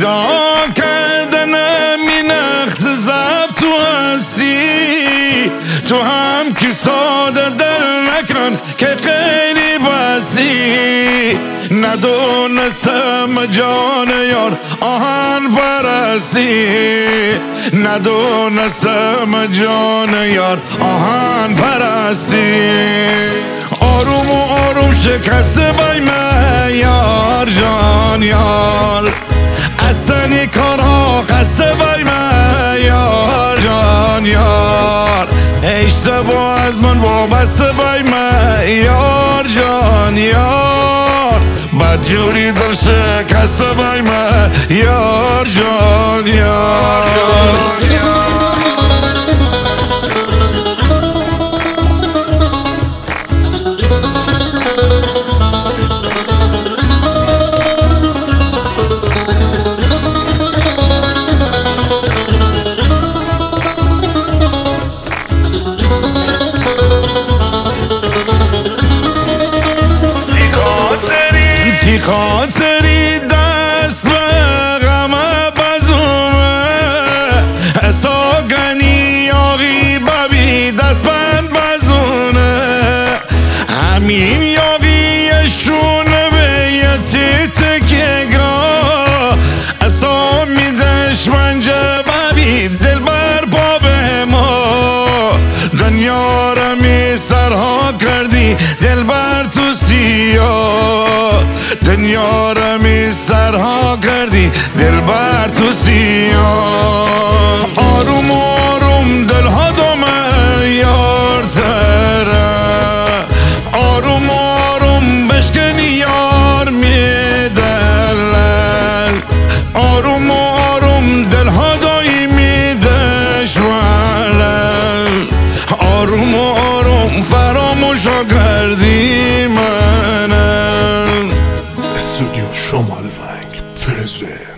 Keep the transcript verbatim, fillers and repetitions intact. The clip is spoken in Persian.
نگاه کردنم این اخت زب تو هستی، تو هم که ساده دل نکن که خیلی بستی. ندونستم جان یار آهن پرستی، ندونستم جان یار آهن پرستی. آروم و آروم شکست بای من یار جان یار، اصلا کارها خسته بای من یار جان یار. اشتباه از من وابسته بای من یار جان یار، بدجوری دل شکسته بای من یار جان یار. تی خاطری دست به غم بزومه، ساگنی یاغی ببی دست بند بزونه. همین یاغیشونه به یه تیت که گاه، اصا میدش منجه ببی دل بر باب ما. دنیا را می سرها کردی دل بر تو سیاه، دنیا را می سرها کردی دل بر تو سیاه. آروم آروم دل ها دومه یار تره، آروم آروم بشکنی یار می دلل. آروم آروم دل ها دایی می دشولل، آروم آروم فراموشا کردی منم. استودیو شمال ونگ فرزه